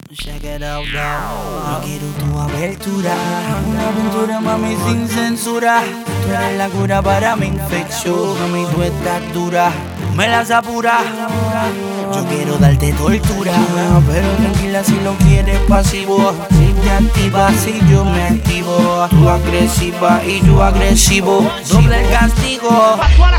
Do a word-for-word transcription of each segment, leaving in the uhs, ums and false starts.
Check it out now. Yo quiero tu apertura, una aventura, mami, sin censura. Tú eres la cura para mi infección, mami, tú estás dura, me las apura. Yo quiero darte tortura, pero tranquila si lo quieres pasivo. Si te activas, si yo me activo. Tú agresiva y yo agresivo, doble el castigo.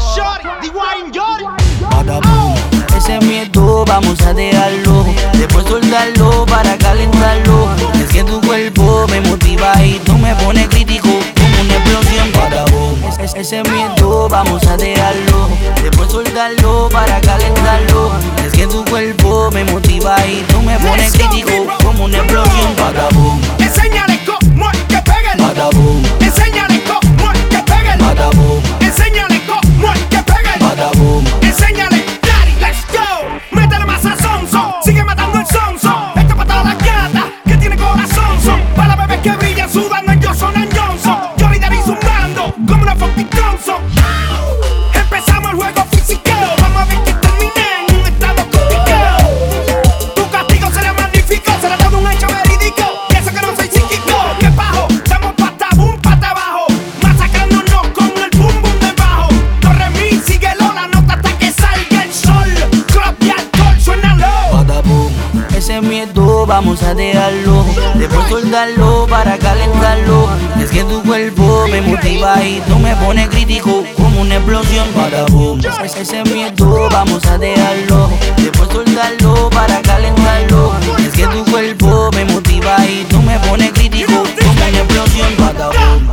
Badabum, ese miedo vamos a dejarlo, después soltarlo para calentarlo. Es que tu cuerpo me motiva y tú me pones crítico como una explosión. Badabum, es, ese miedo vamos a dejarlo, después soltarlo para calentarlo. Es que tu cuerpo me motiva y tú me pones crítico como una explosión. Badabum, enséñale cómo es que pega el badabum, enséñale cómo es que pega el badabum, enséñale cómo es que pega el badabum. enséñale, daddy, let's go. Métele más a sonso, sigue matando el sonso. Esto para todas las gatas que tiene corazón. Son para las bebés que brillan sudando en Johnson and Johnson. Yo y zumbando como una fucking Thompson. Empezamos el juego físico, vamos a ver que termine en un estado complicado. Tu castigo será magnífico, será todo un hecho verídico. Y eso que no soy psíquico, que bajo, damos pata boom, pata abajo, masacrándonos con el boom boom debajo. Torre mi, síguelo la nota hasta que salga el sol. Club y alcohol, suénalo. Badabum, ese miedo vamos a dejarlo, después soltarlo para calentarlo. Es que tu cuerpo me motiva y tú me pones crítico como una explosión. Badabum, ese, ese miedo vamos a dejarlo, después soltarlo para calentarlo. Es que tu cuerpo me motiva y tú me pones crítico como una explosión. Badabum,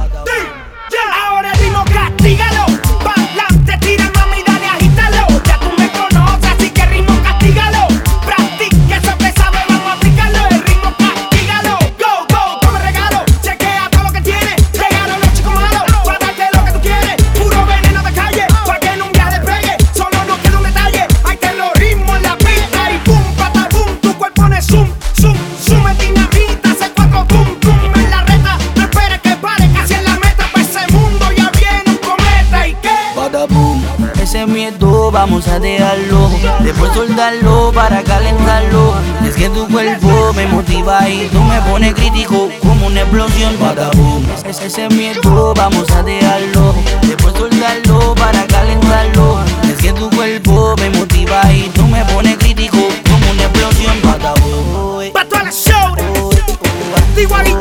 Ahora el ritmo castígalo, pa'lante tira mami, dale agítalo. Ya tú me conoces, así que el ritmo castígalo. Practica eso que sabes, vamos a aplicarlo. El ritmo castígalo, go, go, toma regalo. Chequea todo lo que tienes, regalo los chicos malos. Para darte lo que tú quieres, puro veneno de calle. Para que en un viaje despegue, solo no queda un detalle. Hay terrorismo en la pista y boom, pata boom. Tu cuerpo pone zoom, zoom, zoom. Es dinamita, hace cuatro boom, boom. En la reta, no esperes que pare, casi en la meta. Pa' ese mundo ya viene un cometa y qué. badabum, ese miedo vamos a dejarlo, después soltarlo para calentarlo. Es que tu cuerpo me motiva y tú me pones crítico como una explosión. Badabum, ese, ese miedo vamos a dejarlo, después soltarlo para calentarlo. Es que tu cuerpo me motiva y tú me pones crítico como una explosión. Badabum, Pa' todas las shows, igual y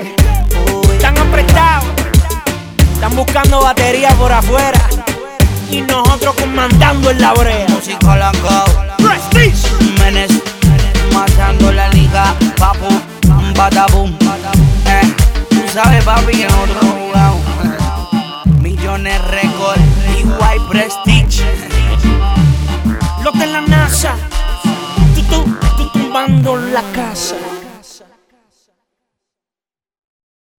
yo, están apretados, están buscando batería por afuera y nosotros comandando en la brea. música lancao, Prestige, Menes, matando la liga, papu, badabum. Eh, tú sabes, papi, que nosotros jugamos. Millones récord, igual Prestige. lo que es la NASA, tú, tú, tú tumbando la casa.